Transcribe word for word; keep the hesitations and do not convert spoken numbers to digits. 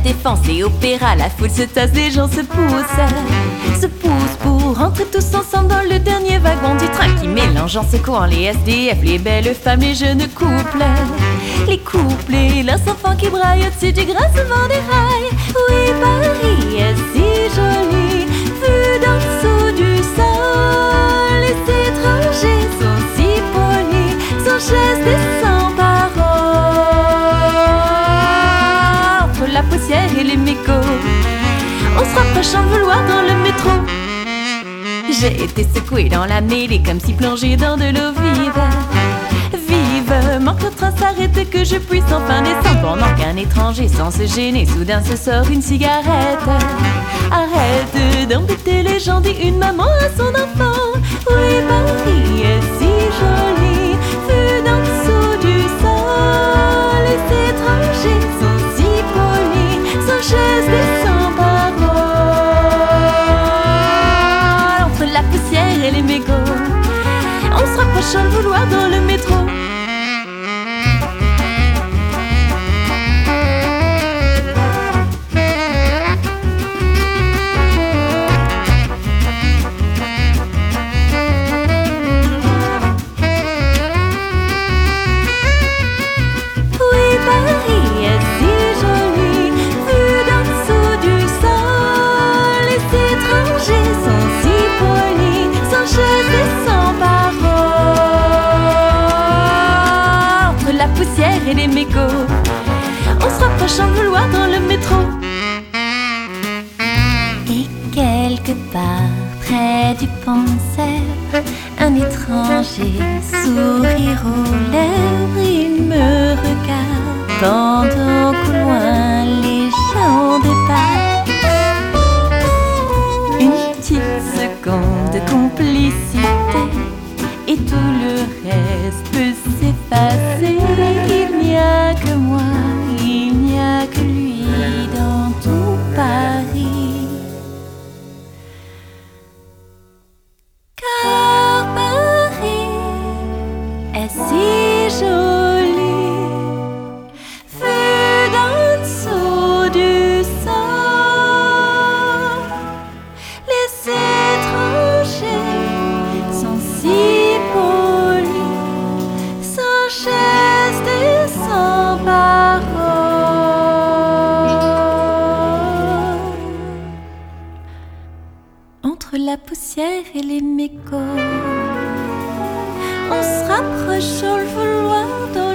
défense et opéra, la foule se tasse, les gens se poussent, se poussent pour rentrer tous ensemble dans le dernier wagon du train qui mélange en secouant les S D F, les belles femmes, les jeunes couples, les couples et leurs enfants qui braillent au-dessus du grincement des rails. Oui, Paris est si joli, vu d'en dessous du sol. Les étrangers sont si polis, sans geste et sans parole. Entre la poussière et les mégots, on se rapproche en vouloir dans le métro. J'ai été secouée dans la mêlée comme si plongée dans de l'eau vive. Vivement que le train s'arrête et que je puisse enfin descendre, pendant qu'un étranger sans se gêner soudain se sort une cigarette. Arrête d'embêter les gens, dit une maman à son enfant. Oui, Paris est si joli, vu d'en dessous du sol. Les étrangers sont si polis, sans geste et sans parole. Entre la poussière et les mégots, on se rapproche en vouloir dans le métro. Et les mégots, on se rapproche en vouloir dans le métro. Et quelque part, près du pont Sèvres, un étranger, sourire aux lèvres, il me regarde pendant qu'au loin les gens départent. Une petite seconde de complicité et tout le reste peut s'effacer. Il n'y a que moi, il n'y a que lui dans tout Paris. Car Paris est si joli, vu d'en dessous du sol. Les étrangers sont si polis, sans geste et sans parole. Entre la poussière et les mégots, on se rapproche sans le vouloir dans